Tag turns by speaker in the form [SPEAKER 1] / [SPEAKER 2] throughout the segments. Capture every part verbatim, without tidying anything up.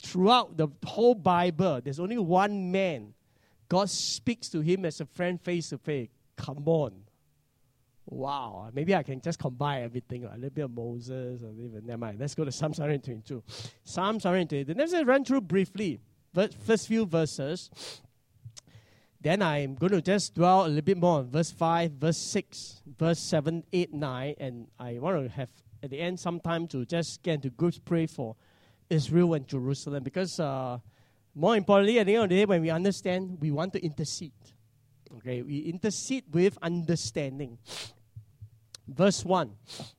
[SPEAKER 1] throughout the whole Bible, there's only one man. God speaks to him as a friend face to face. Come on. Wow. Maybe I can just combine everything. Like a little bit of Moses. Or even, never mind. Let's go to Psalm one twenty-two. Psalm one twenty-two. Let's just run through briefly. First few verses. Then I'm going to just dwell a little bit more on verse five, verse six, verse seven, eight, nine. And I want to have, at the end, some time to just get into groups, pray for Israel and Jerusalem. Because uh, more importantly, at the end of the day, when we understand, we want to intercede. Okay, we intercede with understanding. Verse one.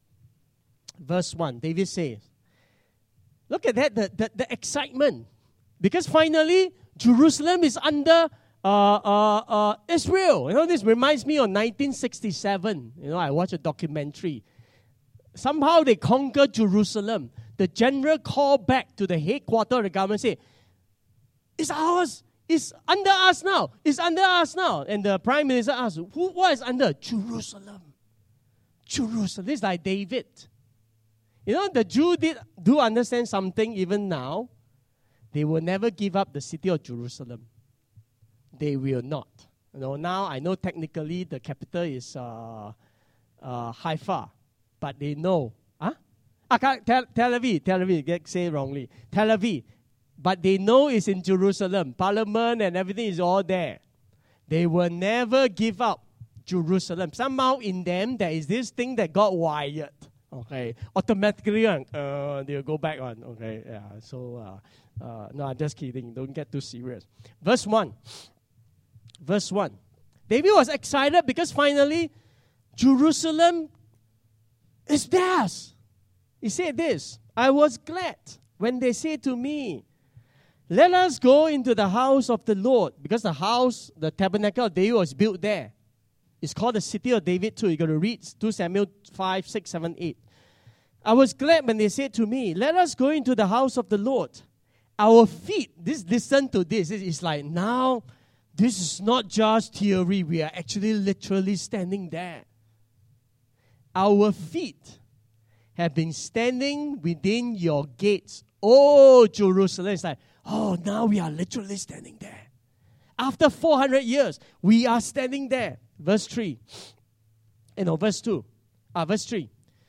[SPEAKER 1] Verse one, David says, look at that, the, the, the excitement. Because finally, Jerusalem is under uh, uh, uh, Israel. You know, this reminds me of nineteen sixty-seven. You know, I watched a documentary. Somehow they conquered Jerusalem. The general called back to the headquarters of the government and said, it's ours. It's under us now. It's under us now. And the prime minister asked, Who, what is under? Jerusalem. Jerusalem. This is like David. You know, the Jews did, do understand something even now. They will never give up the city of Jerusalem. They will not. You know, now I know technically the capital is uh, uh, Haifa, but they know. Huh? Ah, Tel, Tel Aviv, Tel Aviv, get say wrongly. Tel Aviv. But they know it's in Jerusalem. Parliament and everything is all there. They will never give up Jerusalem. Somehow in them, there is this thing that got wired. Okay. Automatically, uh, they'll go back on. Okay. Yeah. So, uh, uh, no, I'm just kidding. Don't get too serious. Verse one. Verse one. David was excited because finally, Jerusalem is theirs. He said this, I was glad when they said to me, let us go into the house of the Lord. Because the house, the tabernacle of David was built there. It's called the city of David too. You're going to read Second Samuel five, six, seven, eight. I was glad when they said to me, let us go into the house of the Lord. Our feet, this, listen to this. It's like now, this is not just theory. We are actually literally standing there. Our feet have been standing within your gates. Oh, Jerusalem. It's like, oh, now we are literally standing there. After four hundred years, we are standing there. Verse three. You know, verse two. Ah, verse three.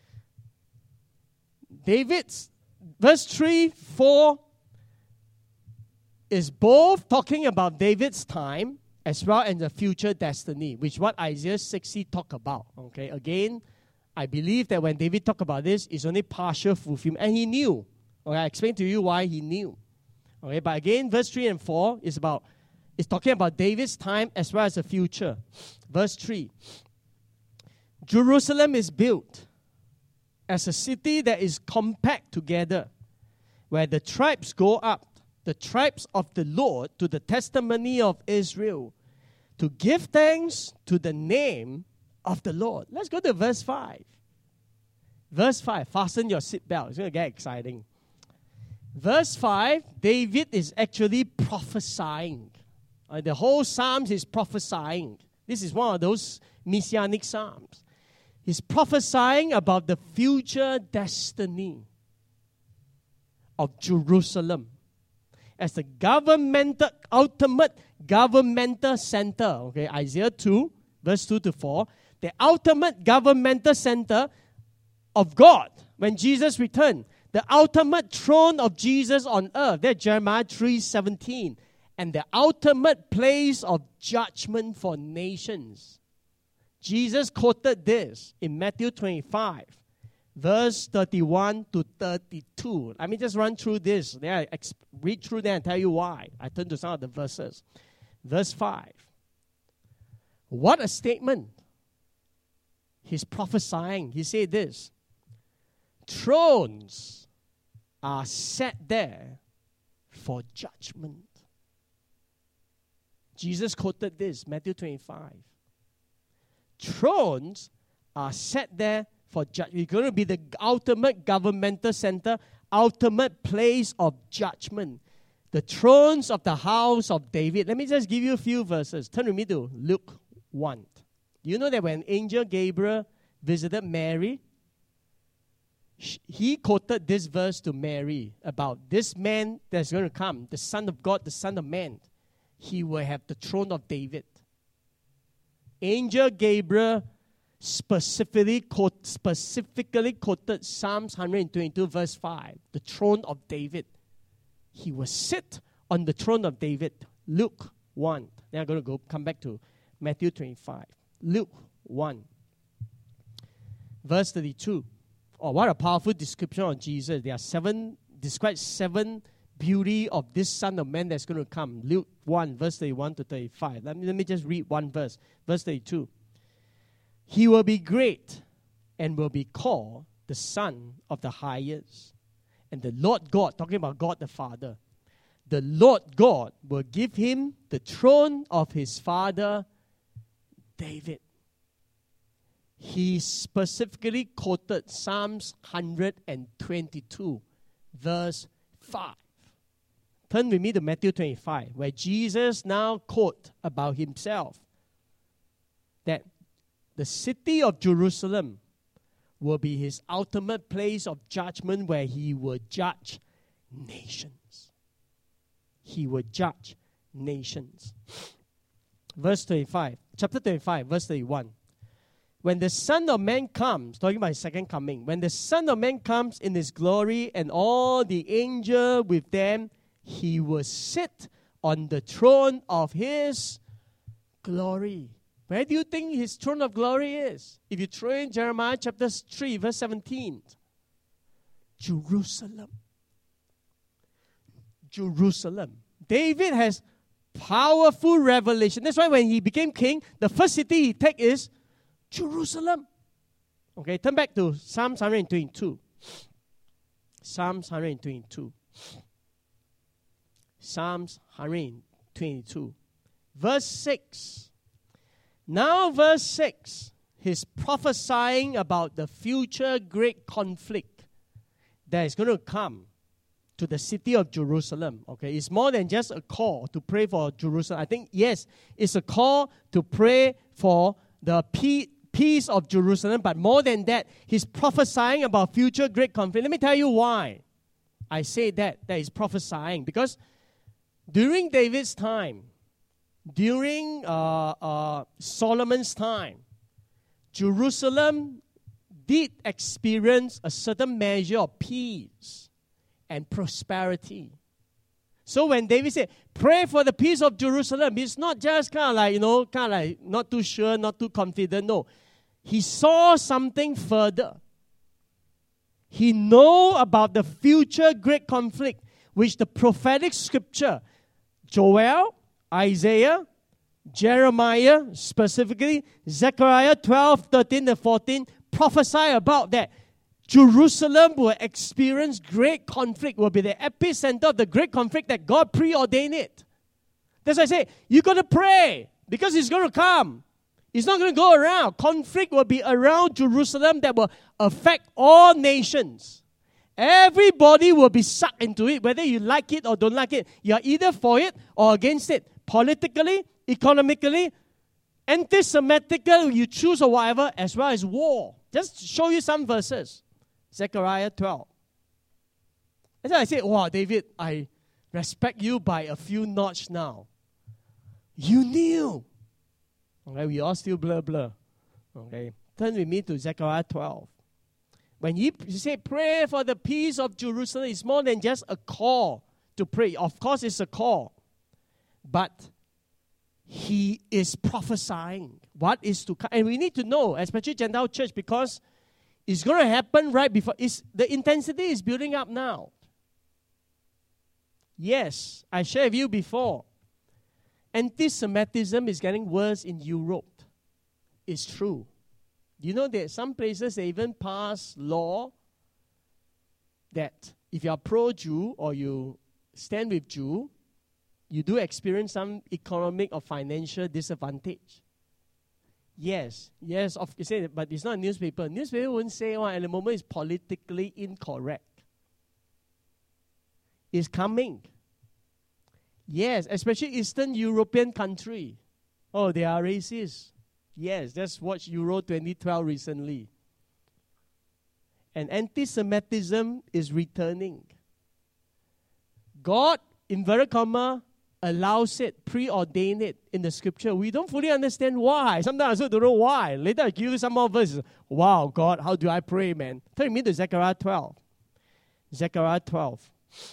[SPEAKER 1] David's, verse three, four is both talking about David's time as well as the future destiny, which what Isaiah sixty talk about. Okay, again, I believe that when David talked about this, it's only partial fulfillment. And he knew. Okay, I explained to you why he knew. Okay, but again, verse three and four is about, it's talking about David's time as well as the future. Verse three. Jerusalem is built as a city that is compact together, where the tribes go up, the tribes of the Lord, to the testimony of Israel, to give thanks to the name of the Lord. Let's go to verse five. Verse five. Fasten your seatbelt. It's going to get exciting. Verse five, David is actually prophesying. Uh, the whole Psalms is prophesying. This is one of those messianic Psalms. He's prophesying about the future destiny of Jerusalem as the governmental, ultimate governmental center. Okay, Isaiah two, verse two to four. The ultimate governmental center of God when Jesus returned. The ultimate throne of Jesus on earth. That's Jeremiah three seventeen. And the ultimate place of judgment for nations. Jesus quoted this in Matthew twenty-five, verse thirty-one to thirty-two. Let me just run through this. Then I ex- read through them and tell you why. I turn to some of the verses. Verse five. What a statement. He's prophesying. He said this. Thrones are set there for judgment. Jesus quoted this, Matthew twenty-five. Thrones are set there for judgment. It's going to be the ultimate governmental center, ultimate place of judgment. The thrones of the house of David. Let me just give you a few verses. Turn with me to Luke one. You know that when angel Gabriel visited Mary, he quoted this verse to Mary about this man that's going to come, the Son of God, the Son of Man. He will have the throne of David. Angel Gabriel specifically, quote, specifically quoted Psalms one twenty-two verse five, the throne of David. He will sit on the throne of David. Luke one. Then I'm going to go come back to Matthew twenty-five. Luke one. Verse thirty-two. Oh, what a powerful description of Jesus. There are seven, describe seven beauty of this Son of Man that's going to come. Luke one, verse thirty-one to thirty-five. Let me, let me just read one verse. Verse thirty-two. He will be great and will be called the Son of the Highest. And the Lord God, talking about God the Father, the Lord God will give him the throne of his father David. He specifically quoted Psalms one twenty-two, verse five. Turn with me to Matthew twenty-five, where Jesus now quotes about himself that the city of Jerusalem will be his ultimate place of judgment where he will judge nations. He will judge nations. Verse twenty-five, chapter twenty-five, verse thirty-one. When the Son of Man comes, talking about his second coming, when the Son of Man comes in his glory and all the angels with them, he will sit on the throne of his glory. Where do you think his throne of glory is? If you throw in Jeremiah chapter three, verse seventeen. Jerusalem. Jerusalem. David has powerful revelation. That's why when he became king, the first city he take is Jerusalem. Okay, turn back to Psalms one twenty-two. Psalms one twenty-two. Psalms one twenty-two. Verse six. Now verse six. He's prophesying about the future great conflict that is going to come to the city of Jerusalem. Okay, it's more than just a call to pray for Jerusalem. I think, yes, it's a call to pray for the peace peace of Jerusalem, but more than that, he's prophesying about future great conflict. Let me tell you why I say that, that he's prophesying. Because during David's time, during uh, uh, Solomon's time, Jerusalem did experience a certain measure of peace and prosperity. So when David said, pray for the peace of Jerusalem, it's not just kind of like, you know, kind of like not too sure, not too confident. No. He saw something further. He knew about the future great conflict, which the prophetic scripture, Joel, Isaiah, Jeremiah, specifically, Zechariah twelve, thirteen, and fourteen, prophesy about that. Jerusalem will experience great conflict, will be the epicenter of the great conflict that God preordained it. That's why I say, you got to pray, because it's going to come. It's not going to go around. Conflict will be around Jerusalem that will affect all nations. Everybody will be sucked into it, whether you like it or don't like it. You are either for it or against it. Politically, economically, anti-Semitically, you choose or whatever, as well as war. Just to show you some verses. Zechariah twelve. That's why I say, wow, David, I respect you by a few notch now. You knew. Okay, we all still blur blur. Okay, turn with me to Zechariah twelve. When he say pray for the peace of Jerusalem, it's more than just a call to pray. Of course, it's a call, but he is prophesying what is to come, and we need to know, especially Gentile church, because it's going to happen right before. It's, the intensity is building up now. Yes, I shared with you before. Anti-Semitism is getting worse in Europe. It's true. You know that some places they even pass law that if you are pro-Jew or you stand with Jew, you do experience some economic or financial disadvantage. Yes, yes, of you say, but it's not a newspaper. Newspaper won't say, oh, at the moment it's politically incorrect. It's coming. Yes, especially Eastern European country. Oh, they are racist. Yes, just watch Euro twenty twelve recently. and anti-Semitism is returning. God, inverted comma, allows it, preordained it in the scripture. We don't fully understand why. Sometimes I also don't know why. Later I give you some more verses. Wow, God, how do I pray, man? Turn me to Zechariah twelve. Zechariah twelve.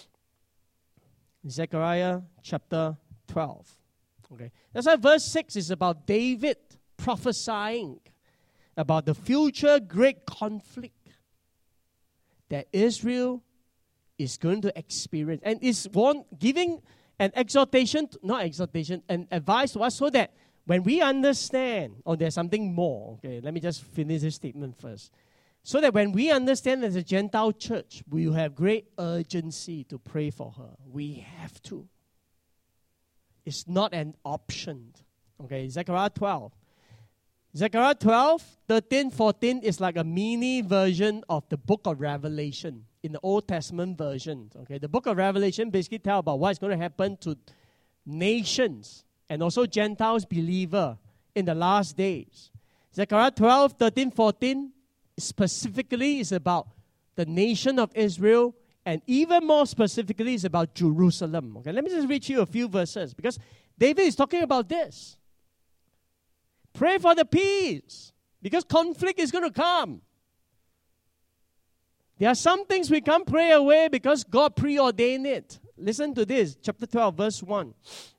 [SPEAKER 1] Zechariah chapter twelve. Okay. That's why verse six is about David prophesying about the future great conflict that Israel is going to experience. And is one giving an exhortation, to, not exhortation, an advice to us so that when we understand, oh, there's something more. Okay, let me just finish this statement first. So that when we understand as a Gentile church, we will have great urgency to pray for her. We have to. It's not an option. Okay, Zechariah twelve. Zechariah twelve, thirteen, fourteen is like a mini version of the book of Revelation in the Old Testament version. Okay, the book of Revelation basically tells about what's going to happen to nations and also Gentiles believer in the last days. Zechariah twelve, thirteen, fourteen specifically is about the nation of Israel, and even more specifically is about Jerusalem. Okay, let me just read you a few verses because David is talking about this. Pray for the peace because conflict is going to come. There are some things we can't pray away because God preordained it. Listen to this, chapter twelve, verse one.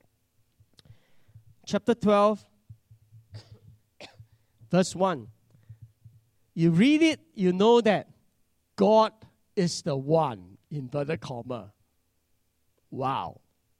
[SPEAKER 1] Chapter twelve, verse one. You read it, you know that God is the one, inverted comma. Wow.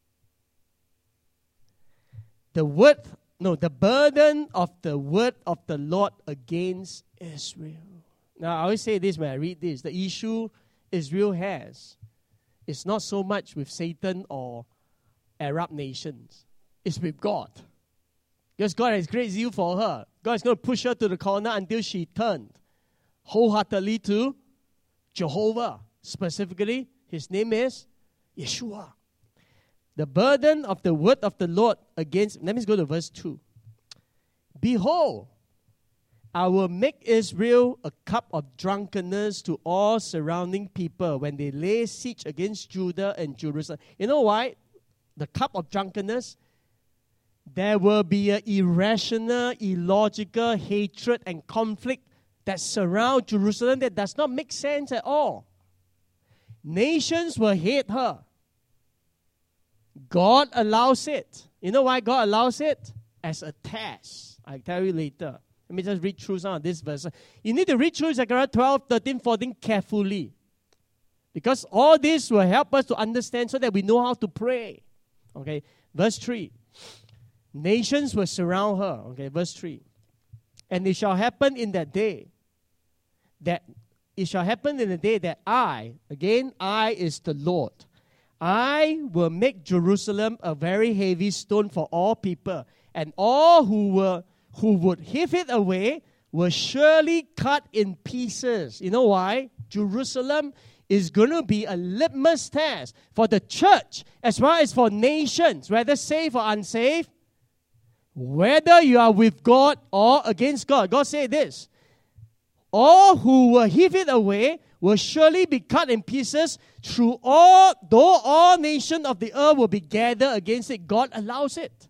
[SPEAKER 1] The word, no, the burden of the word of the Lord against Israel. Now, I always say this when I read this. The issue Israel has is not so much with Satan or Arab nations. It's with God. Because God has great zeal for her. God is going to push her to the corner until she turned wholeheartedly to Jehovah. Specifically, his name is Yeshua. The burden of the word of the Lord against, let me go to verse two. Behold, I will make Israel a cup of drunkenness to all surrounding people when they lay siege against Judah and Jerusalem. You know why? The cup of drunkenness, there will be an irrational, illogical hatred and conflict that surround Jerusalem that does not make sense at all. Nations will hate her. God allows it. You know why God allows it? As a test. I'll tell you later. Let me just read through some of this verse. You need to read through Zechariah twelve, thirteen, fourteen carefully. Because all this will help us to understand so that we know how to pray. Okay, verse three. Nations will surround her. Okay, verse three. And it shall happen in that day that it shall happen in the day that I, again, I is the Lord, I will make Jerusalem a very heavy stone for all people, and all who were who would heave it away will surely cut in pieces. You know why? Jerusalem is going to be a litmus test for the church as well as for nations, whether saved or unsaved, whether you are with God or against God. God said this, all who will heave it away will surely be cut in pieces through all, though all nations of the earth will be gathered against it. God allows it.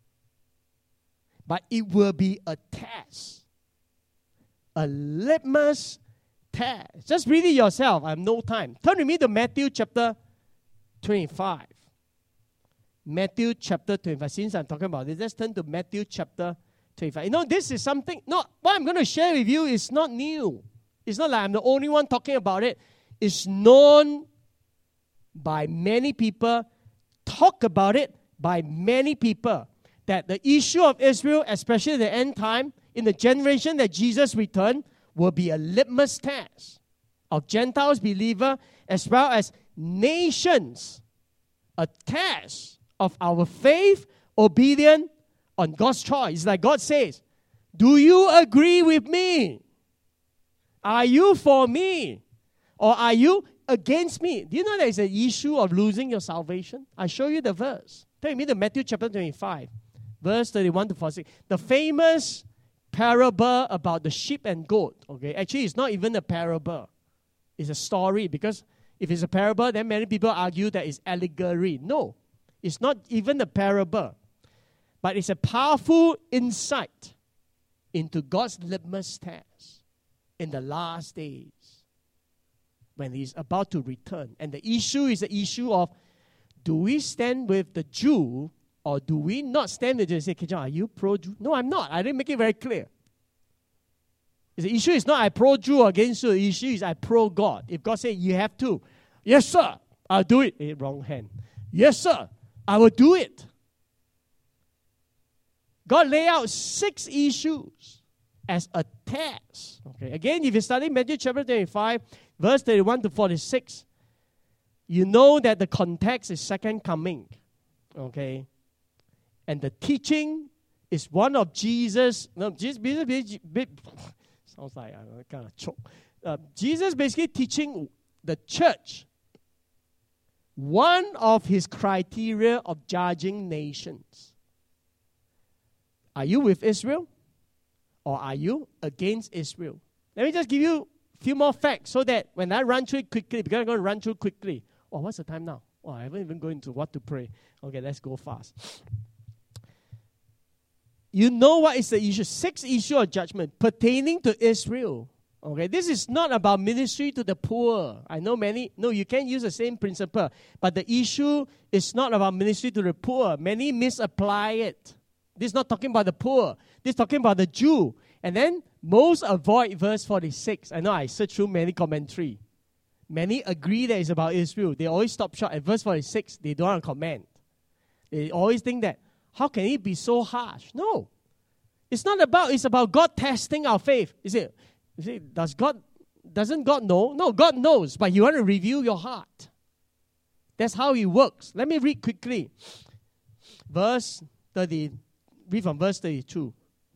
[SPEAKER 1] But it will be a test. A litmus test. Just read it yourself. I have no time. Turn with me to Matthew chapter twenty-five. Matthew chapter twenty-five. Since I'm talking about this, let's turn to Matthew chapter twenty-five. You know, this is something, no, what I'm going to share with you is not new. It's not like I'm the only one talking about it. It's known by many people, talk about it by many people, that the issue of Israel, especially in the end time, in the generation that Jesus returned, will be a litmus test of Gentiles, believer, as well as nations. A test of our faith, obedience on God's choice. It's like God says, do you agree with me? Are you for me? Or are you against me? Do you know there is an issue of losing your salvation? I show you the verse. Take me to Matthew chapter twenty-five, verse thirty-one to forty-six. The famous parable about the sheep and goat. Okay, actually it's not even a parable. It's a story, because if it's a parable, then many people argue that it's allegory. No, it's not even a parable. But it's a powerful insight into God's litmus test in the last days when He's about to return. And the issue is the issue of, do we stand with the Jew or do we not stand with the Jew? Say, Kejon, are you pro-Jew? No, I'm not. I didn't make it very clear. The issue is not I pro-Jew or against you. The issue is I pro-God. If God says you have to, yes, sir, I'll do it. Eh, wrong hand. Yes, sir, I will do it. God lay out six issues as a test. Okay. Again, if you study Matthew chapter twenty-five, verse thirty-one to forty-six, you know that the context is second coming. Okay. And the teaching is one of Jesus. No, Jesus, Jesus, sounds like I kind of choke. Uh, Jesus basically teaching the church one of his criteria of judging nations. Are you with Israel or are you against Israel? Let me just give you a few more facts so that when I run through it quickly, because I'm going to run through quickly. Oh, what's the time now? Oh, I haven't even gone into what to pray. Okay, let's go fast. You know what is the issue? Six issues of judgment pertaining to Israel. Okay, this is not about ministry to the poor. I know many, no, you can't use the same principle. But the issue is not about ministry to the poor. Many misapply it. This is not talking about the poor. This is talking about the Jew. And then most avoid verse forty-six. I know I searched through many commentary. Many agree that it's about Israel. They always stop short at verse forty-six. They don't want to comment. They always think that, how can it be so harsh? No. It's not about, it's about God testing our faith. Is it? Is it does God, doesn't God know? No, God knows, but He wants to review your heart. That's how He works. Let me read quickly. Verse thirty. Read from verse thirty-two.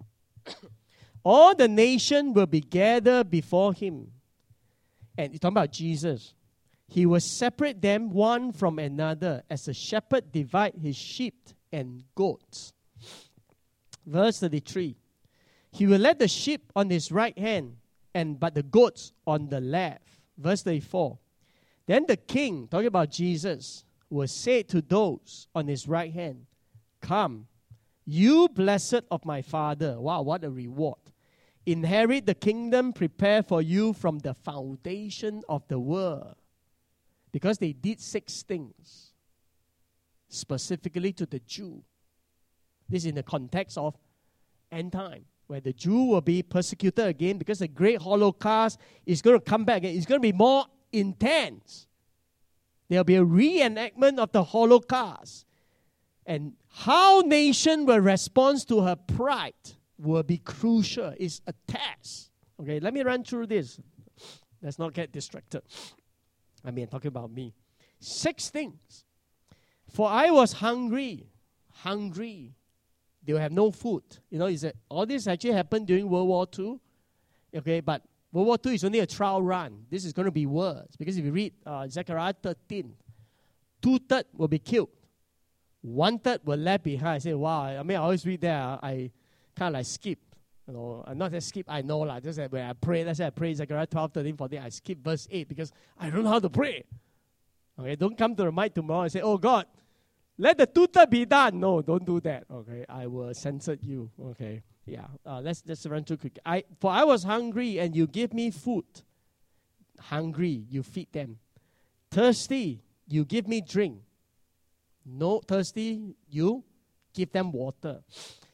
[SPEAKER 1] All the nation will be gathered before Him. And you're talking about Jesus. He will separate them one from another as a shepherd divides his sheep and goats. Verse thirty-three. He will let the sheep on his right hand, and but the goats on the left. Verse thirty-four. Then the king, talking about Jesus, will say to those on his right hand, come, you blessed of my Father. Wow, what a reward. Inherit the kingdom prepared for you from the foundation of the world. Because they did six things, specifically to the Jew. This is in the context of end time, where the Jew will be persecuted again because the great Holocaust is going to come back again. It's going to be more intense. There will be a reenactment of the Holocaust. And how nation will respond to her pride will be crucial. It's a test. Okay, let me run through this. Let's not get distracted. I mean, talking about me. Six things. For I was hungry. Hungry. They will have no food. You know, is that all this actually happened during World War Two. Okay, but World War Two is only a trial run. This is going to be worse. Because if you read uh, Zechariah thirteen, two-thirds will be killed. One-third were left behind. I say, wow, I mean, I always read there, I kind of like skip. You know, I'm not that skip, I know lah. Just that when I pray, let's say I pray Zechariah twelve, thirteen, fourteen, I skip verse eight because I don't know how to pray. Okay, don't come to the mic tomorrow and say, oh God, let the two-third be done. No, don't do that. Okay, I will censor you. Okay, yeah. Uh, let's just run through quick. I, for I was hungry and you give me food. Hungry, you feed them. Thirsty, you give me drink. No thirsty, you give them water.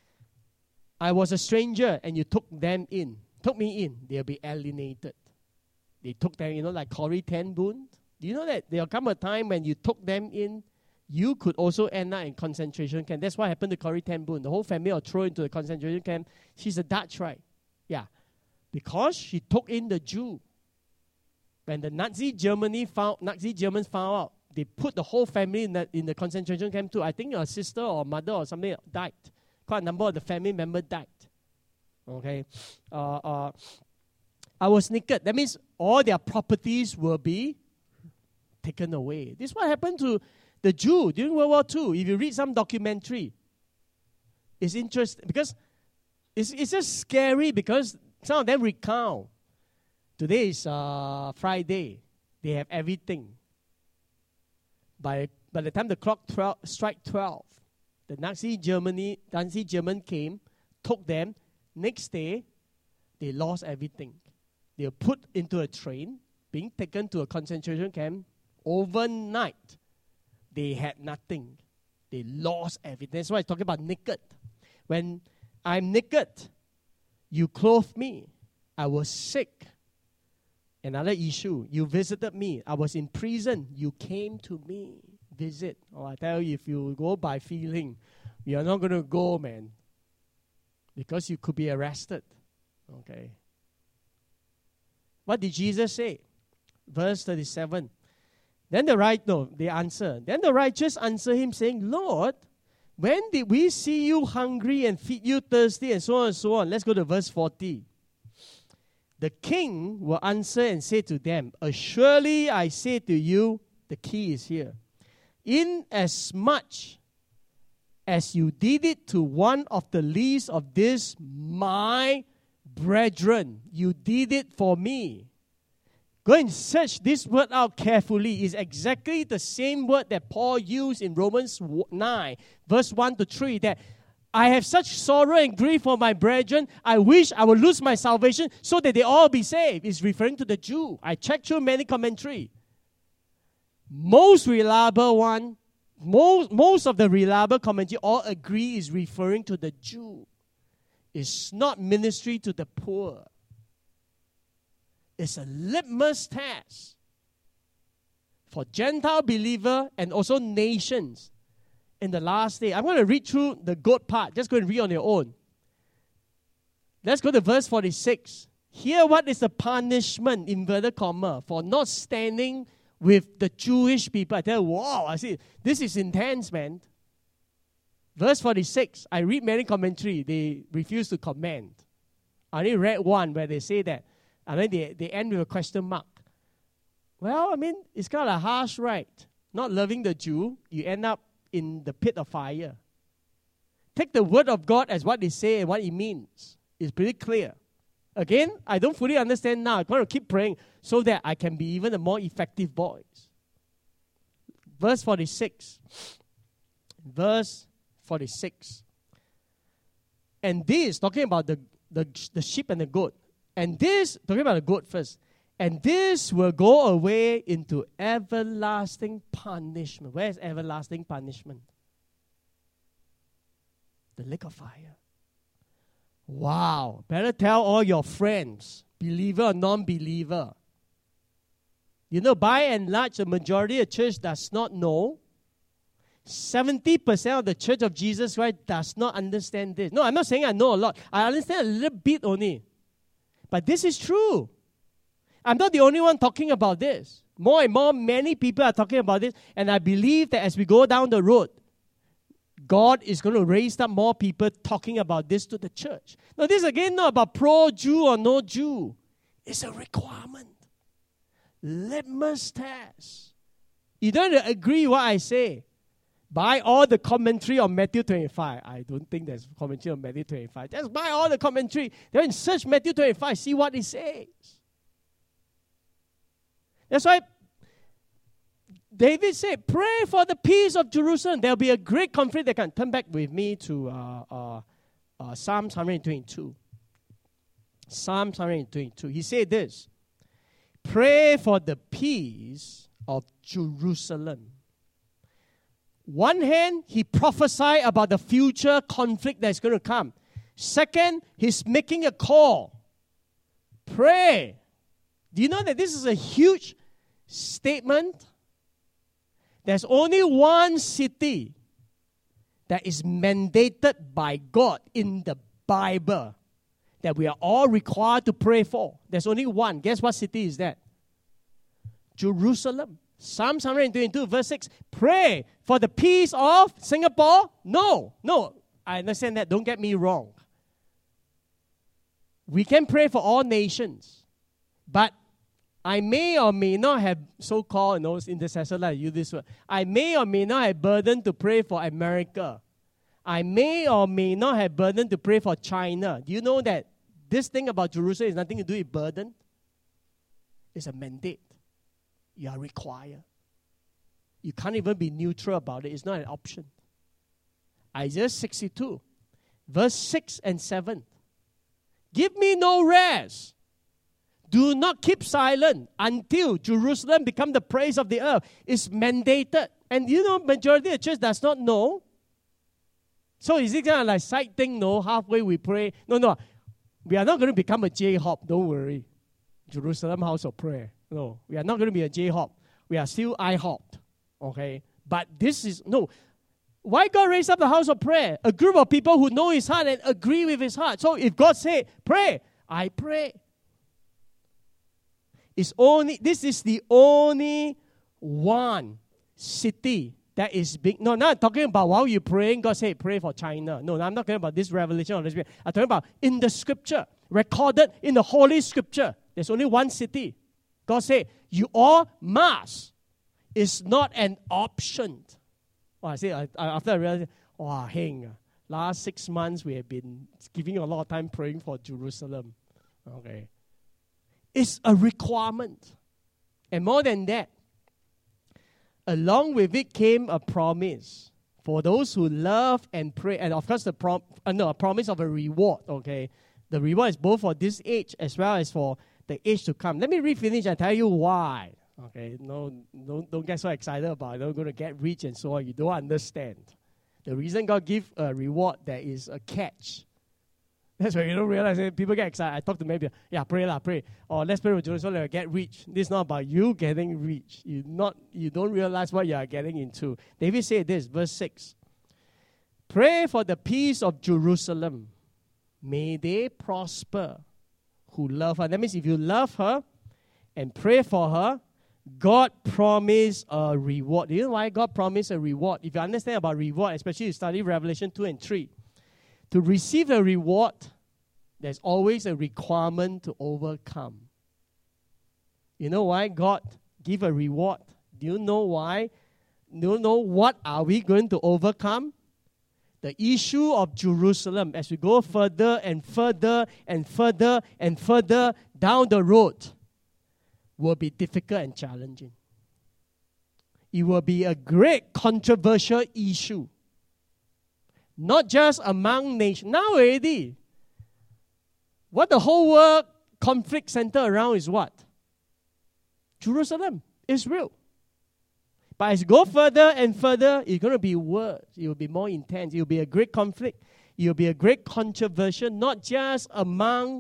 [SPEAKER 1] I was a stranger and you took them in. Took me in, they'll be alienated. They took them, you know, like Corrie ten Boom. Do you know that there'll come a time when you took them in, you could also end up in concentration camp. That's what happened to Corrie ten Boom. The whole family was thrown into the concentration camp. She's a Dutch, right? Yeah. Because she took in the Jew. When the Nazi Germany found Nazi Germans found out, they put the whole family in the, in the concentration camp too. I think a sister or mother or something died. Quite a number of the family members died. Okay. Uh, uh, I was naked. That means all their properties will be taken away. This is what happened to the Jew during World War Two. If you read some documentary, it's interesting because it's, it's just scary because some of them recount Today is uh, Friday. They have everything. By by the time the clock twelve, strike twelve, the Nazi Germany, Nazi German came, took them. Next day, they lost everything. They were put into a train, being taken to a concentration camp. Overnight, they had nothing. They lost everything. That's why I'm talking about naked. When I'm naked, you clothe me. I was sick. Another issue, you visited me. I was in prison. You came to me. Visit. Oh, I tell you, if you go by feeling, you're not going to go, man. Because you could be arrested. Okay. What did Jesus say? Verse thirty-seven. Then the right, no, they answer. Then the righteous answer him, saying, Lord, when did we see you hungry and feed you thirsty, and so on and so on? Let's go to verse forty. The king will answer and say to them, Surely I say to you, the key is here, inasmuch as you did it to one of the least of this, my brethren, you did it for me. Go and search this word out carefully. It's exactly the same word that Paul used in Romans nine, verse one to three, that I have such sorrow and grief for my brethren. I wish I would lose my salvation so that they all be saved. It's referring to the Jew. I checked through many commentary. Most reliable one, most, most of the reliable commentary all agree is referring to the Jew. It's not ministry to the poor. It's a litmus test for Gentile believer and also nations in the last day. I'm going to read through the goat part. Just go and read on your own. Let's go to verse forty-six. Here, what is the punishment, inverted comma, for not standing with the Jewish people? I tell you, wow, I see, this is intense, man. Verse forty-six, I read many commentary. They refuse to comment. I only read one where they say that, and then they, they end with a question mark. Well, I mean, it's kind of harsh, right? Not loving the Jew, you end up in the pit of fire. Take the word of God as what they say and what it means. It's pretty clear. Again, I don't fully understand now. I'm going to keep praying so that I can be even a more effective voice. Verse forty-six. Verse forty-six. And this, talking about the, the, the sheep and the goat. And this, talking about the goat first. And this will go away into everlasting punishment. Where is everlasting punishment? The lake of fire. Wow. Better tell all your friends, believer or non-believer. You know, by and large, the majority of the church does not know. seventy percent of the Church of Jesus Christ does not understand this. No, I'm not saying I know a lot. I understand a little bit only. But this is true. I'm not the only one talking about this. More and more, many people are talking about this. And I believe that as we go down the road, God is going to raise up more people talking about this to the church. Now, this again not about pro-Jew or no Jew. It's a requirement. Litmus test. You don't agree with what I say. Buy all the commentary on Matthew twenty-five. I don't think there's commentary on Matthew twenty-five. Just buy all the commentary. Then search Matthew twenty-five. See what it says. That's why David said, pray for the peace of Jerusalem. There will be a great conflict that can turn back with me to uh, uh, uh, Psalm one twenty-two. Psalm one twenty-two. He said this, pray for the peace of Jerusalem. One hand, he prophesied about the future conflict that's going to come. Second, he's making a call. Pray. Do you know that this is a huge statement? There's only one city that is mandated by God in the Bible that we are all required to pray for. There's only one. Guess what city is that? Jerusalem. Psalm one twenty-two, verse six. Pray for the peace of Singapore? No, no. I understand that. Don't get me wrong. We can pray for all nations. But I may or may not have so-called, you know, intercessor like you this word. I may or may not have burden to pray for America. I may or may not have burden to pray for China. Do you know that this thing about Jerusalem has nothing to do with burden? It's a mandate. You are required. You can't even be neutral about it. It's not an option. Isaiah sixty-two, verse six and seven. Give me no rest. Do not keep silent until Jerusalem become the praise of the earth. It's mandated. And you know, majority of the church does not know. So is it kind of like side thing? No, halfway we pray. No, no. We are not going to become a J-hop. Don't worry. Jerusalem House of Prayer. No, we are not going to be a J-hop. We are still I-hop. Okay? But this is, no. Why God raised up the house of prayer? A group of people who know His heart and agree with His heart. So if God said, pray, I pray. It's only, this is the only one city that is big. No, now I'm talking about while you're praying, God said, pray for China. No, I'm not talking about this revelation of the Spirit. I'm talking about in the scripture, recorded in the Holy Scripture. There's only one city. God said, you all must. It's not an option. Oh, I say, I, I, after I realized, oh, hang, last six months we have been giving a lot of time praying for Jerusalem. Okay. It's a requirement. And more than that, along with it came a promise for those who love and pray. And of course, the prom- uh, no, a promise of a reward, okay? The reward is both for this age as well as for the age to come. Let me refinish and tell you why. Okay, no, don't, don't get so excited about it. You're going to get rich and so on. You don't understand. The reason God gives a reward, there is a catch. That's why you don't realize it. People get excited. I talk to maybe, yeah, pray lah, pray. Or let's pray for Jerusalem, so get rich. This is not about you getting rich. You not, you don't realize what you are getting into. David said this, verse six. Pray for the peace of Jerusalem. May they prosper who love her. That means if you love her and pray for her, God promised a reward. You know why God promised a reward? If you understand about reward, especially you study Revelation two and three, to receive a reward, there's always a requirement to overcome. You know why God give a reward? Do you know why? Do you know what are we going to overcome? The issue of Jerusalem, as we go further and further and further and further down the road, will be difficult and challenging. It will be a great controversial issue. Not just among nations. Now already, what the whole world conflict center around is what? Jerusalem, Israel. But as you go further and further, it's going to be worse. It will be more intense. It will be a great conflict. It will be a great controversy, not just among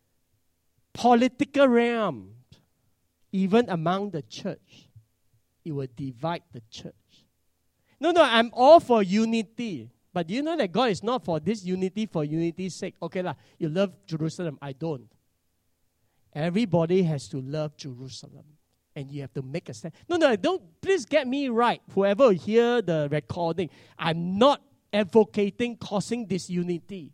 [SPEAKER 1] political realm, even among the church. It will divide the church. No, no, I'm all for unity. But do you know that God is not for this unity for unity's sake? Okay, lah, you love Jerusalem. I don't. Everybody has to love Jerusalem. And you have to make a stand. No, no, don't, please get me right. Whoever hear the recording, I'm not advocating causing disunity.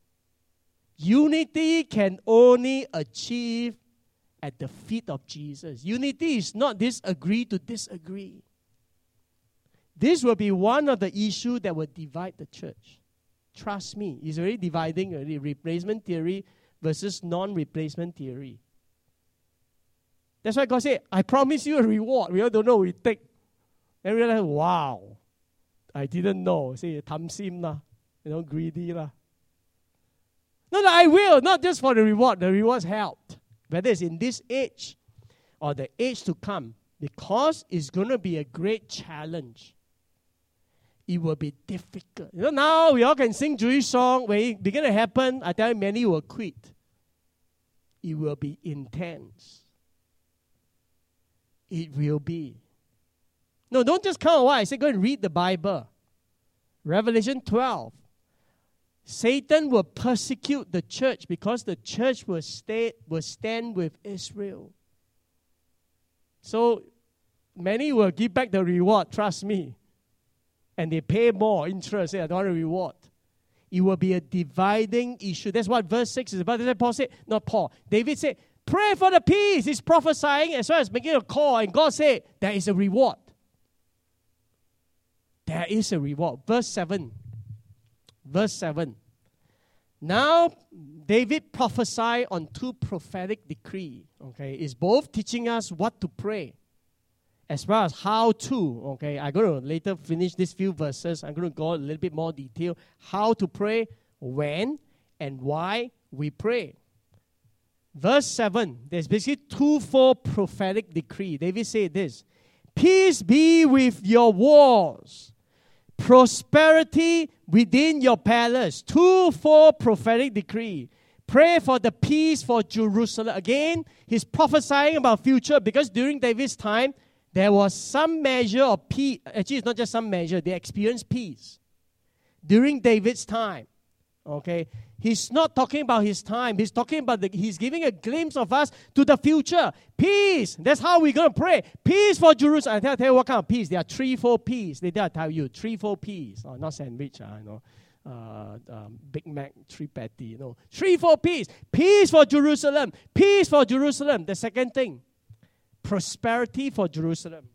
[SPEAKER 1] Unity can only achieve at the feet of Jesus. Unity is not disagree to disagree. This will be one of the issues that will divide the church. Trust me, it's already dividing already. Replacement theory versus non-replacement theory. That's why God said, I promise you a reward. We all don't know what we take. And we realize, wow, I didn't know. Say, tham sim lah, you know, greedy lah. No, no, I will, not just for the reward. The reward's helped. Whether it's in this age or the age to come, because it's going to be a great challenge. It will be difficult. You know, now we all can sing Jewish song. When it begin to happen, I tell you, many will quit. It will be intense. It will be. No, don't just count what I say. Go and read the Bible. Revelation twelve. Satan will persecute the church because the church will stay, will stand with Israel. So many will give back the reward, trust me. And they pay more interest. Say, I don't want a reward. It will be a dividing issue. That's what verse six is about. That's what Paul said. Not Paul. David said, pray for the peace. He's prophesying as well as making a call. And God said, there is a reward. There is a reward. Verse seven. Verse seven. Now, David prophesied on two prophetic decrees. Okay, it's both teaching us what to pray, as well as how to. Okay, I'm going to later finish these few verses. I'm going to go a little bit more detail. How to pray, when, and why we pray. Verse seven, there's basically twofold prophetic decree. David said this: peace be with your walls, prosperity within your palace. Twofold prophetic decree. Pray for the peace for Jerusalem. Again, he's prophesying about future, because during David's time, there was some measure of peace. Actually, it's not just some measure. They experienced peace during David's time. Okay, he's not talking about his time. He's talking about the, he's giving a glimpse of us to the future. Peace. That's how we're going to pray. Peace for Jerusalem. I tell, tell you what kind of peace. There are threefold peace. Later I tell you threefold peace. Oh, not sandwich. Uh, you know, uh, um, Big Mac, three patty. You know, threefold peace. Peace for Jerusalem. Peace for Jerusalem. The second thing, prosperity for Jerusalem.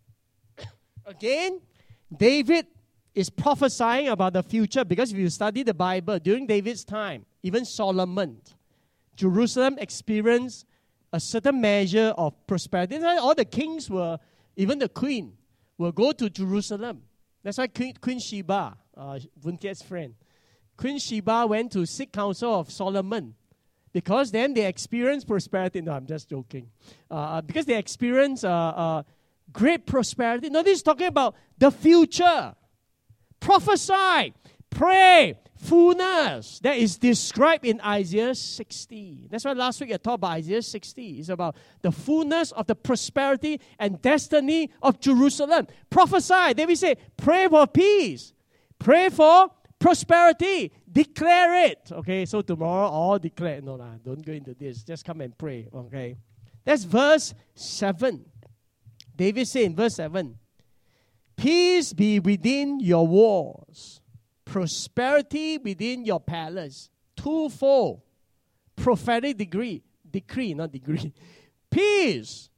[SPEAKER 1] Again, David is prophesying about the future, because if you study the Bible, during David's time, even Solomon, Jerusalem experienced a certain measure of prosperity. All the kings were, even the queen, will go to Jerusalem. That's why Queen, Queen Sheba, uh, Woon Kiet's friend, Queen Sheba went to seek counsel of Solomon, because then they experienced prosperity. No, I'm just joking. Uh, because they experienced uh, uh, great prosperity. No, this is talking about the future. Prophesy, pray, fullness. That is described in Isaiah sixty. That's why last week I talked about Isaiah sixty. It's about the fullness of the prosperity and destiny of Jerusalem. Prophesy. David said, pray for peace. Pray for prosperity. Declare it. Okay, so tomorrow all declare. No, nah, don't go into this. Just come and pray. Okay. That's verse seven. David said in verse seven, peace be within your walls, prosperity within your palace. Twofold prophetic degree, decree, not degree. Peace,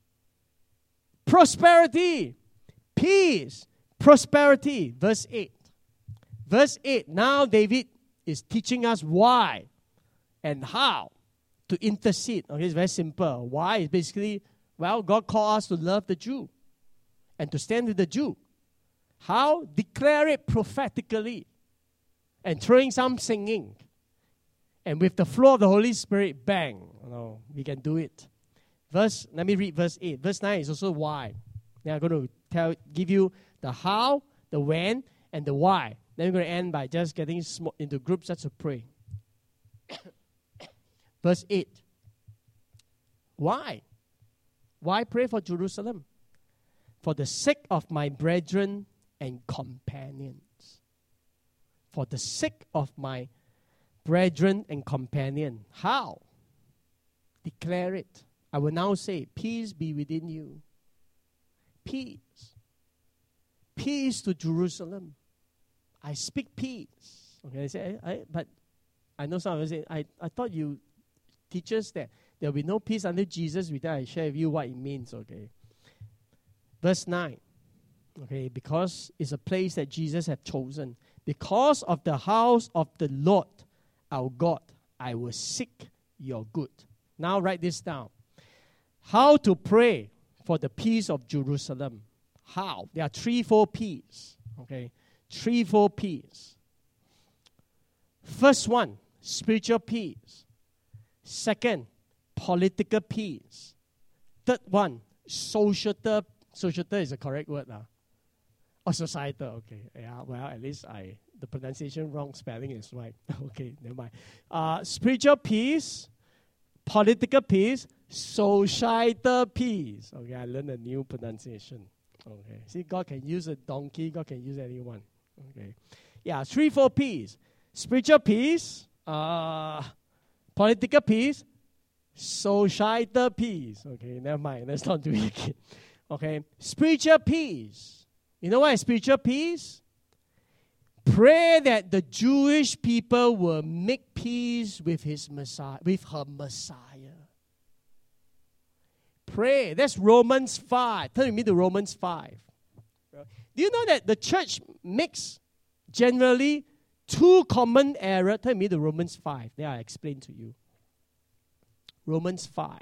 [SPEAKER 1] prosperity, peace, prosperity. Verse eight. Verse eight. Now David is teaching us why and how to intercede. Okay, it's very simple. Why is basically, well, God called us to love the Jew and to stand with the Jew. How? Declare it prophetically. And throwing some singing. And with the flow of the Holy Spirit, bang. You know, we can do it. Verse, let me read verse eight. Verse nine is also why. Then I'm going to tell, give you the how, the when, and the why. Then we're going to end by just getting small, into groups just to pray. Verse eight. Why? Why pray for Jerusalem? For the sake of my brethren and companions. For the sake of my brethren and companion. How? Declare it. I will now say, peace be within you. Peace. Peace to Jerusalem. I speak peace. Okay, I say, I, I, but I know some of you say, I, I thought you teach us that there will be no peace until Jesus returns. I share with you what it means, okay. Verse nine. Okay, because it's a place that Jesus has chosen. Because of the house of the Lord, our God, I will seek your good. Now write this down. How to pray for the peace of Jerusalem. How? There are threefold peace. Okay, threefold peace. First one, spiritual peace. Second, political peace. Third one, societal. Societal is the correct word now. Oh, societal. Okay. Yeah. Well, at least I the pronunciation wrong, spelling is right. Okay. Never mind. Uh, spiritual peace, political peace, societal peace. Okay. I learned a new pronunciation. Okay. See, God can use a donkey. God can use anyone. Okay. Yeah. Threefold peace: spiritual peace, uh, political peace, societal peace. Okay. Never mind. Let's not do it again. Okay. Spiritual peace. You know what is spiritual peace? Pray that the Jewish people will make peace with his Messiah, with her Messiah. Pray. That's Romans five. Turn with me to Romans five. Do you know that the church makes generally two common errors. Turn me to Romans five. Then I'll explain to you. Romans five.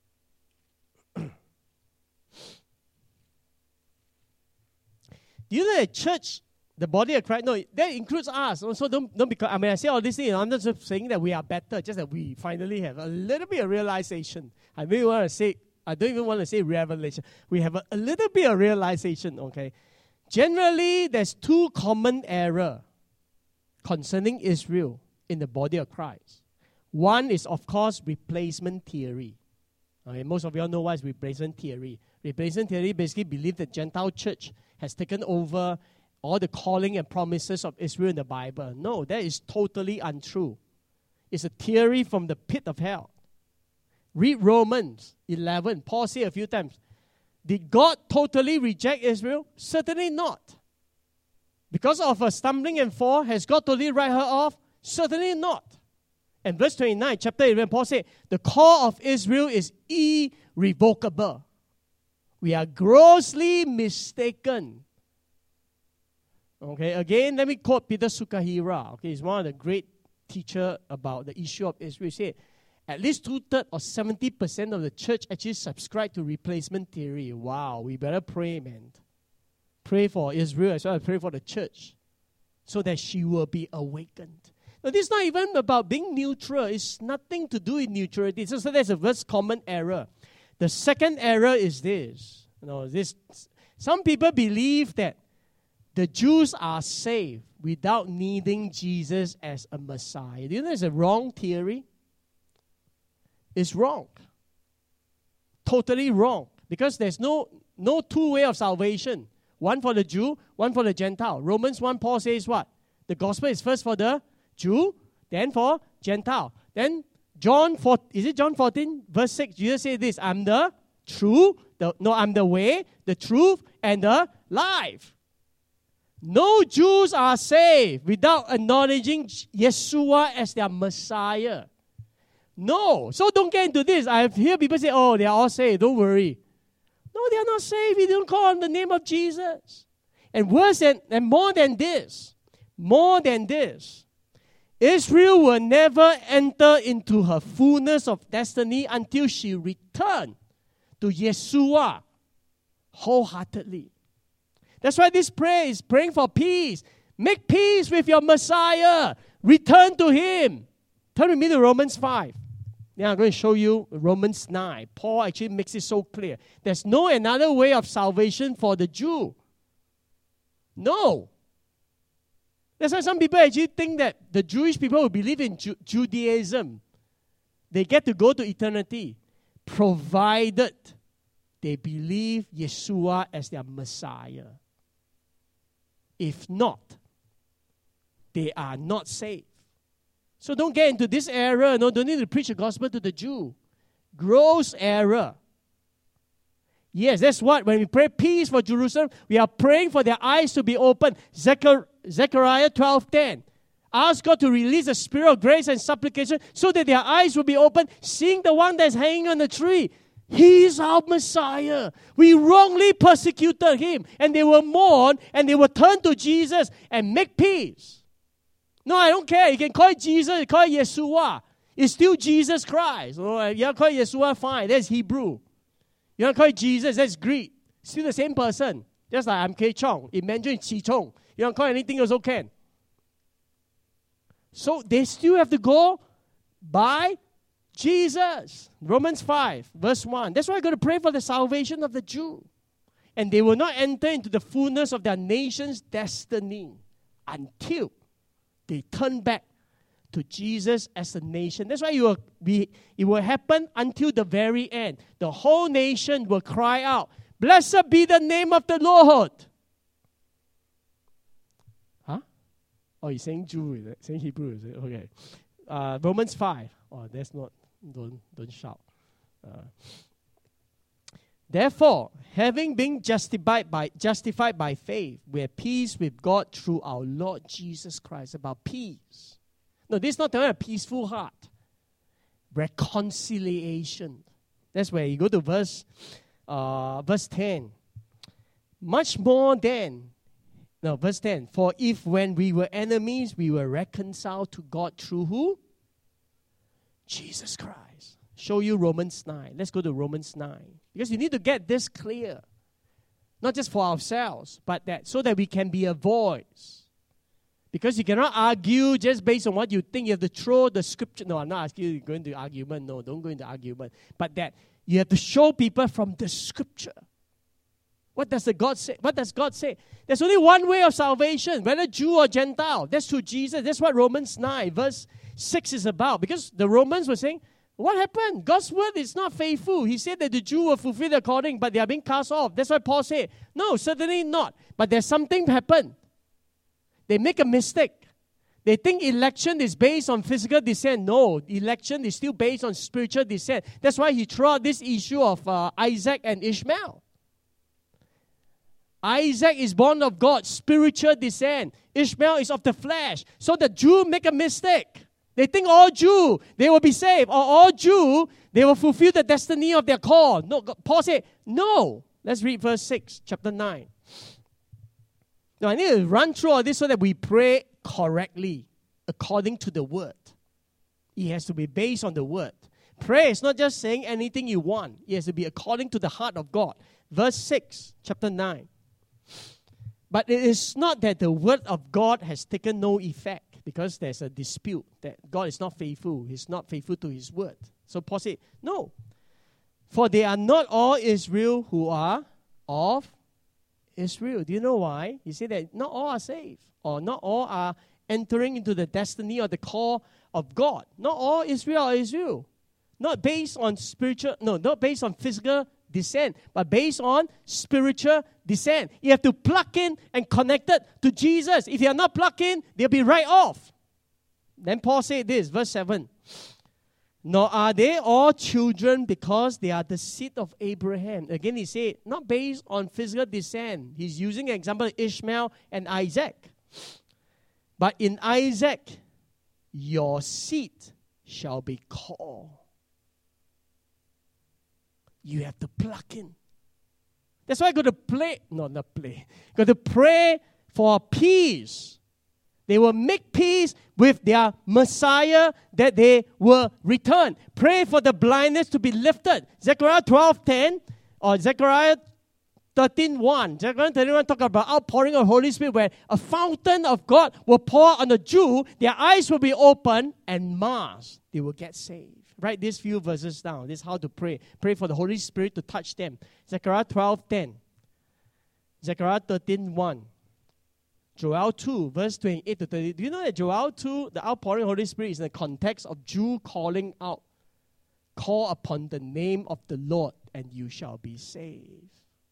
[SPEAKER 1] Do you know that church, the body of Christ, no, that includes us. Also, don't, don't because, I mean, I say all this thing, I'm not just saying that we are better, just that we finally have a little bit of realization. I really want to say, I don't even want to say revelation. We have a, a little bit of realization, okay? Generally, there's two common errors concerning Israel in the body of Christ. One is, of course, replacement theory. Okay, most of you all know what is replacement theory. Replacement theory basically believes that Gentile church has taken over all the calling and promises of Israel in the Bible. No, that is totally untrue. It's a theory from the pit of hell. Read Romans eleven. Paul said a few times, did God totally reject Israel? Certainly not. Because of a stumbling and fall, has God totally write her off? Certainly not. And verse twenty-nine, chapter eleven, Paul said, the call of Israel is irrevocable. We are grossly mistaken. Okay, again, let me quote Peter Sukahira. Okay, he's one of the great teachers about the issue of Israel. He said, at least two-thirds or seventy percent of the church actually subscribe to replacement theory. Wow, we better pray, man. Pray for Israel as well as pray for the church so that she will be awakened. Now, this is not even about being neutral. It's nothing to do with neutrality. So, so that's a first common error. The second error is this. You know, this. Some people believe that the Jews are saved without needing Jesus as a Messiah. Do you know it's a wrong theory? It's wrong. Totally wrong. Because there's no, no two way of salvation. One for the Jew, one for the Gentile. Romans one, Paul says what? The gospel is first for the Jew, then for Gentile. Then John four, is it John fourteen, verse six? Jesus said this, I'm the true, the, no, I'm the way, the truth, and the life. No Jews are saved without acknowledging Yeshua as their Messiah. No. So don't get into this. I hear people say, oh, they are all saved. Don't worry. No, they are not saved. We don't call on the name of Jesus. And worse than, and more than this, more than this, Israel will never enter into her fullness of destiny until she returns to Yeshua wholeheartedly. That's why this prayer is praying for peace. Make peace with your Messiah. Return to Him. Turn with me to Romans five. Now I'm going to show you Romans nine. Paul actually makes it so clear. There's no another way of salvation for the Jew. No. That's why some people actually think that the Jewish people who believe in Ju- Judaism, they get to go to eternity, provided they believe Yeshua as their Messiah. If not, they are not saved. So don't get into this error. No, don't need to preach the gospel to the Jew. Gross error. Yes, that's what. When we pray peace for Jerusalem, we are praying for their eyes to be open. Zechar- Zechariah twelve ten. Ask God to release the spirit of grace and supplication so that their eyes will be open, seeing the one that's hanging on the tree. He is our Messiah. We wrongly persecuted Him. And they will mourn and they will turn to Jesus and make peace. No, I don't care. You can call it Jesus, you call it Yeshua. It's still Jesus Christ. Oh, you want to call it Yeshua, fine. That's Hebrew. You want to call it Jesus, that's Greek. Still the same person. Just like I'm K Chong, Emmanuel Chi Chong. You want to call it anything else, can. So they still have to go by Jesus. Romans five, verse one. That's why I'm going to pray for the salvation of the Jew. And they will not enter into the fullness of their nation's destiny until they turn back to Jesus as a nation. That's why it will, be, it will happen until the very end. The whole nation will cry out, blessed be the name of the Lord. Huh? Oh, you're saying Jew, is it? Saying Hebrew, is it? Okay. Uh, Romans five. Oh, that's not, don't, don't shout. Uh, Therefore, having been justified by, justified by faith, we have peace with God through our Lord Jesus Christ. About peace. No, this is not a peaceful heart. Reconciliation. That's where you go to verse, uh, verse ten. Much more than, No, verse ten. For if when we were enemies, we were reconciled to God through who? Jesus Christ. Show you Romans nine. Let's go to Romans nine. Because you need to get this clear. Not just for ourselves, but that so that we can be a voice. Because you cannot argue just based on what you think. You have to throw the scripture. No, I'm not asking you to go into argument. No, don't go into argument. But that you have to show people from the scripture. What does the God say? What does God say? There's only one way of salvation, whether Jew or Gentile. That's through Jesus. That's what Romans nine, verse six is about. Because the Romans were saying, what happened? God's word is not faithful. He said that the Jew will fulfill the calling, but they are being cast off. That's why Paul said, no, certainly not. But there's something happened. They make a mistake. They think election is based on physical descent. No, election is still based on spiritual descent. That's why he threw out this issue of uh, Isaac and Ishmael. Isaac is born of God, spiritual descent. Ishmael is of the flesh. So the Jew make a mistake. They think all Jew, they will be saved. Or all Jew, they will fulfill the destiny of their call. No, Paul said, no. Let's read verse six, chapter nine. Now, I need to run through all this so that we pray correctly, according to the word. It has to be based on the word. Prayer is not just saying anything you want. It has to be according to the heart of God. Verse six, chapter nine. But it is not that the word of God has taken no effect, because there's a dispute that God is not faithful. He's not faithful to his word. So Paul said, no. For they are not all Israel who are of Israel. Do you know why? He said that not all are saved, or not all are entering into the destiny or the call of God. Not all Israel are Israel. Not based on spiritual, no, not based on physical descent, but based on spiritual descent. You have to plug in and connect it to Jesus. If you are not plugged in, they'll be right off. Then Paul said this, verse seven. Nor are they all children because they are the seed of Abraham. Again, he said, not based on physical descent. He's using an example of Ishmael and Isaac. But in Isaac, your seed shall be called. You have to plug in. That's why I got to play, no, not play. Got to pray for peace. They will make peace with their Messiah that they will return. Pray for the blindness to be lifted. Zechariah twelve ten or Zechariah thirteen one. Zechariah thirteen one talk about outpouring of the Holy Spirit, where a fountain of God will pour on the Jew. Their eyes will be open and mass. They will get saved. Write these few verses down. This is how to pray. Pray for the Holy Spirit to touch them. Zechariah twelve ten. Zechariah thirteen one. Joel two, verse twenty-eight to thirty. Do you know that Joel two, the outpouring of the Holy Spirit, is in the context of Jew calling out, call upon the name of the Lord and you shall be saved.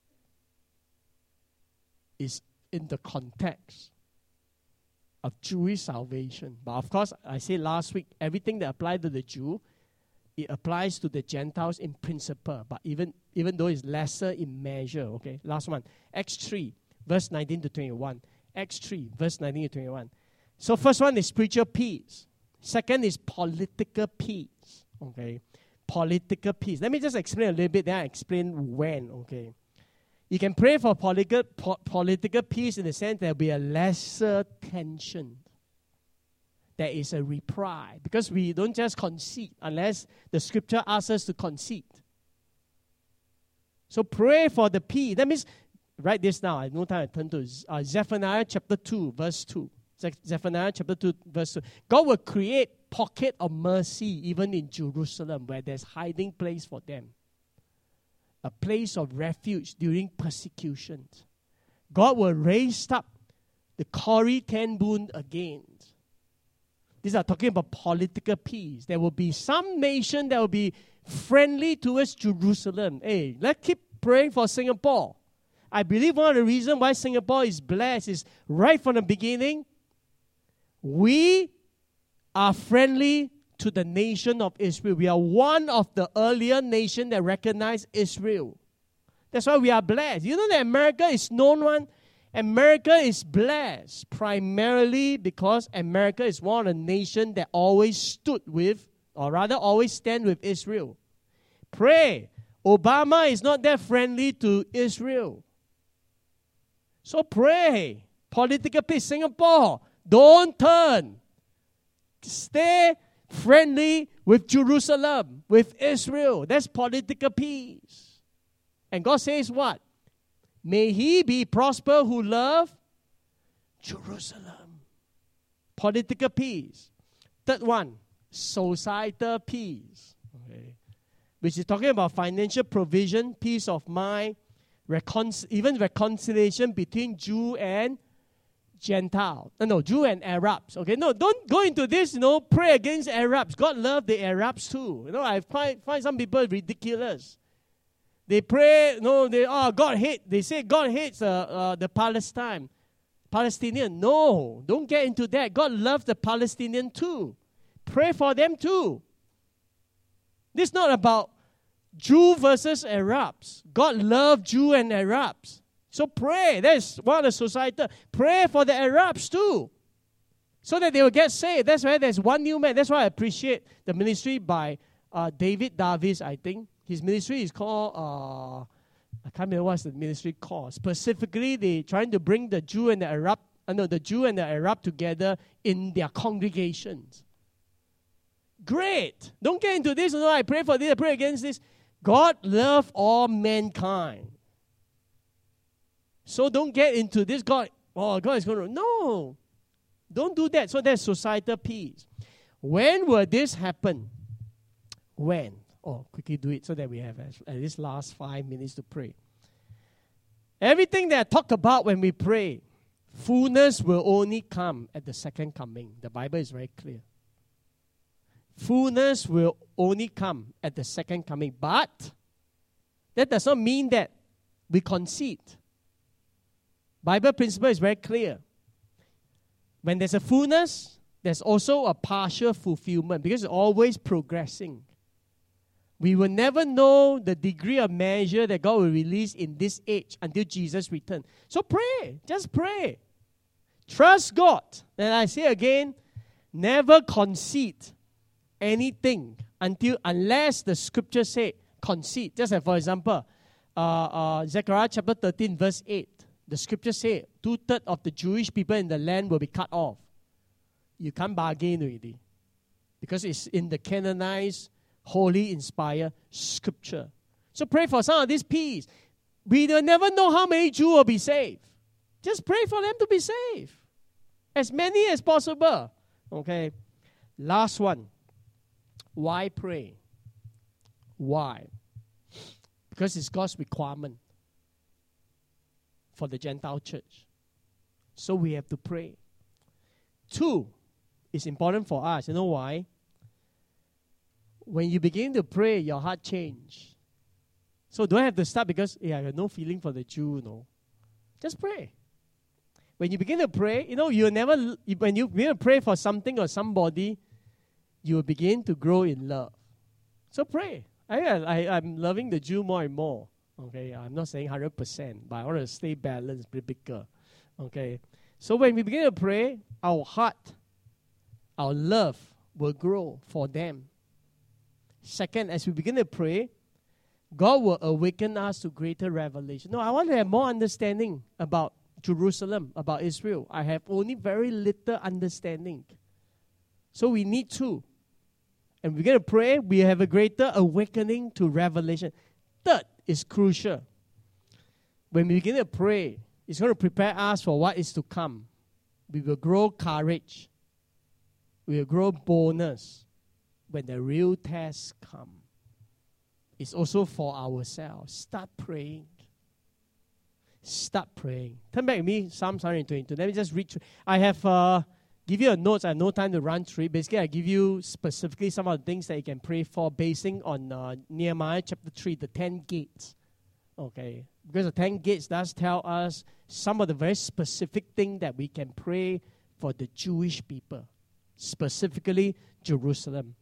[SPEAKER 1] It's in the context of Jewish salvation. But of course, I said last week, everything that applied to the Jew, it applies to the Gentiles in principle, but even, even though it's lesser in measure. Okay, last one. Acts three, verse nineteen to twenty-one. Acts three, verse nineteen to twenty-one. So first one is spiritual peace. Second is political peace. Okay, political peace. Let me just explain a little bit, then I explain when. Okay, you can pray for political, po- political peace in the sense there will be a lesser tension. There is a reply. Because we don't just concede unless the scripture asks us to concede. So pray for the peace. That means, write this down. I have no time to turn to uh, Zephaniah chapter two, verse two. Ze- Zephaniah chapter two, verse two. God will create pocket of mercy even in Jerusalem where there's hiding place for them. A place of refuge during persecution. God will raise up the Corrie ten Boom again. These are talking about political peace. There will be some nation that will be friendly towards Jerusalem. Hey, let's keep praying for Singapore. I believe one of the reasons why Singapore is blessed is right from the beginning, we are friendly to the nation of Israel. We are one of the earlier nations that recognize Israel. That's why we are blessed. You know that America is known one? America is blessed primarily because America is one of the nations that always stood with, or rather always stand with Israel. Pray. Obama is not that friendly to Israel. So pray. Political peace. Singapore, don't turn. Stay friendly with Jerusalem, with Israel. That's political peace. And God says what? May he be prosper who love Jerusalem. Political peace. Third one, societal peace. Okay. Which is talking about financial provision, peace of mind, recon- even reconciliation between Jew and Gentile. No, no, Jew and Arabs. Okay, no, don't go into this, you know, pray against Arabs. God loved the Arabs too. You know, I find, find some people ridiculous. They pray, no, they, oh, God hate, they say God hates uh, uh, the Palestine, Palestinian. No, don't get into that. God loves the Palestinian too. Pray for them too. This is not about Jew versus Arabs. God loved Jew and Arabs. So pray. That's one of the society. Pray for the Arabs too, so that they will get saved. That's why there's one new man. That's why I appreciate the ministry by uh, David Davis, I think. His ministry is called, uh, I can't remember what's the ministry called. Specifically, they're trying to bring the Jew and the Arab, uh, no, the Jew and the Arab together in their congregations. Great. Don't get into this. No, I pray for this, I pray against this. God loves all mankind. So don't get into this. God, oh, God is going to, no. Don't do that. So that's societal peace. When will this happen? When? Oh, quickly do it so that we have at least last five minutes to pray. Everything that I talk about when we pray, fullness will only come at the second coming. The Bible is very clear. Fullness will only come at the second coming. But that does not mean that we concede. Bible principle is very clear. When there's a fullness, there's also a partial fulfillment because it's always progressing. We will never know the degree of measure that God will release in this age until Jesus returns. So pray. Just pray. Trust God. And I say again, never concede anything until unless the scripture say concede. Just as for example, uh, uh, Zechariah chapter thirteen verse eight. The scripture say two-thirds of the Jewish people in the land will be cut off. You can't bargain already. Because it's in the canonized, holy, inspired scripture. So pray for some of this peace. We will never know how many Jews will be saved. Just pray for them to be saved. As many as possible. Okay. Last one. Why pray? Why? Because it's God's requirement for the Gentile church. So we have to pray. Two, it's important for us. You know why? When you begin to pray, your heart changes. So don't have to start because yeah, I have no feeling for the Jew, no. Just pray. When you begin to pray, you know, you'll never, when you begin to pray for something or somebody, you will begin to grow in love. So pray. I, I, I'm loving the Jew more and more. Okay, I'm not saying one hundred percent, but I want to stay balanced, biblical. Okay, so when we begin to pray, our heart, our love will grow for them. Second, as we begin to pray, God will awaken us to greater revelation. No, I want to have more understanding about Jerusalem, about Israel. I have only very little understanding. So we need to. And we're going to pray, we have a greater awakening to revelation. Third is crucial. When we begin to pray, it's going to prepare us for what is to come. We will grow courage. We will grow boldness when the real tests come. It's also for ourselves. Start praying. Start praying. Turn back with me, Psalm one twenty-two. Let me just read through. I have uh, give you a notes. I have no time to run through it. Basically, I give you specifically some of the things that you can pray for, basing on uh, Nehemiah chapter three, the ten gates. Okay, because the ten gates does tell us some of the very specific things that we can pray for the Jewish people, specifically Jerusalem.